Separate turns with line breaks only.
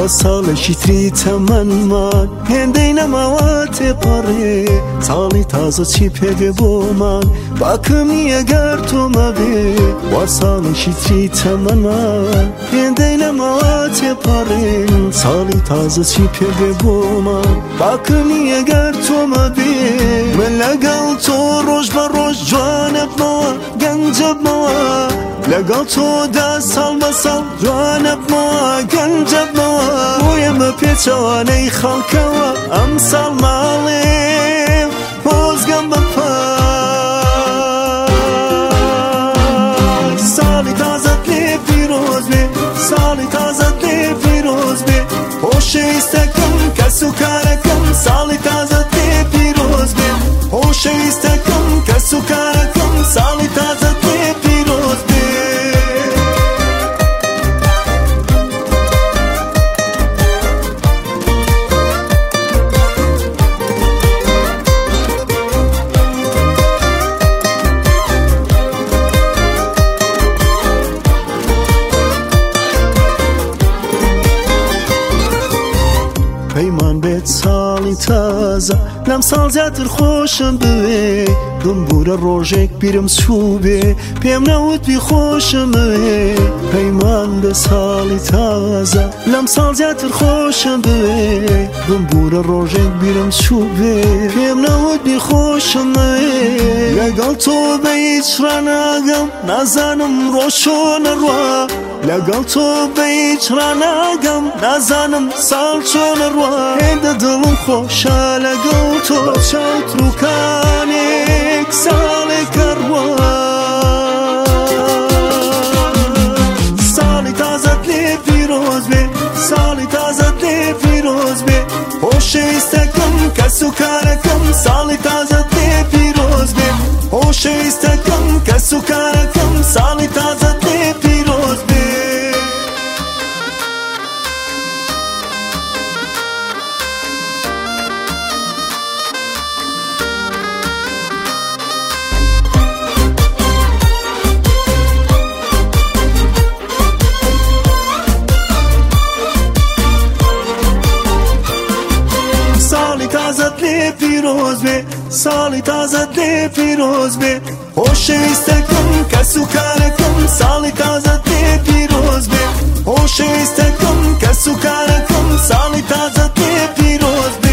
ساڵێکی تری تەمەنمان هێندەی نەماوە تێپەڕێ ساڵی تازە چی پێبێ بۆمان باکەم نییە گەر تۆمە بێ وا ساڵێکی تری تەمەنمان هێندەی نەماوە تێپەڕێن ساڵی تازە چی پێبێ بۆمان باکەم نییە گەر تۆمە بێ من لەگەڵ تۆ ڕۆژ بە ڕۆژ جوانە بمەوە گەنجە بمەوە لەگەڵ تۆدا ساڵ بە ساڵ جوانە بمەوە گەنجە بمەوە بۆ ئێمە پێچەوانەی خەڵکەوە ئەم ساڵ ماڵێم خۆزگەم بەپار ساڵی تازەت لێ پیرۆز بێ ساڵی تازەت لێ پیرۆز بێ خۆشەویستەکەم کەس و کارەکەم ساڵی تازەت لێ پیرۆز بێ خۆشەویستەکەم کەس و کارەکەم ساڵی تازەت لێ پیرۆز بێ پەیمان بێت ساڵی تازە لەم ساڵ زیاتر خۆشم بوێ گمبورە ڕۆژێک بیرم سوو بێ پێم نەوتبی خۆشم بوێ پەیمان بێ ساڵی تازە لەم ساڵ زیاتر خۆشم بوێ گمبورە ڕۆژێک بیرم سوو بێ پێم نەوتبی خۆشم بوێ لەگەڵ تۆ بە هیچ ڕاناگەم نازانم ڕۆژ چۆنە ڕوا لەگەڵ تۆ بە هیچ ڕاناگەم نازانم ساڵ چۆنە ڕوا هێندە دڵم خۆشە لەگەڵ تۆ چاوتروکانێک ساڵێکە ڕوا ساڵی تازەت لێ پیرۆز بێ ساڵی تازەت لێ پیرۆز بێ خۆشەویستەکەم کەس و کارەکەم ساڵی تازەت لێ پیرۆز بێ خۆشەویستەکەم کەس و کارەکەم ساڵی تازەت لێ پیرۆز بێ تازەت لێ پیرۆز بێ ساڵی تازەت لێ پیرۆز بێ خۆشەویستەکەم کەس و کارەکەم ساڵی تازەت لێ پیرۆز بێ خۆشەویستەکەم کەس و کارەکەم ساڵی تازەت لێ پیرۆز بێ